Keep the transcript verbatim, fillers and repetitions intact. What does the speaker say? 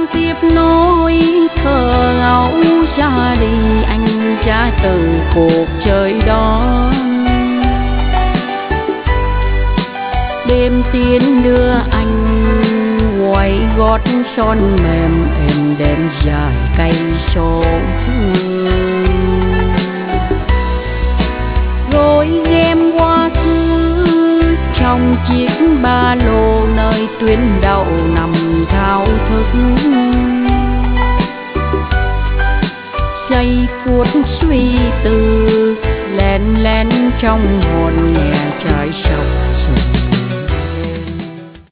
tiếp nối thơ ấu ra đi anh ra từ cuộc chơi đó. Đêm tiến đưa anh quay gót son mềm êm đêm dài cây số phương, rồi game qua thứ trong chiếc ba lô nơi tuyến đầu nằm thao thức. Giây phút suy tư lén lén trong hồn nghe trái sầu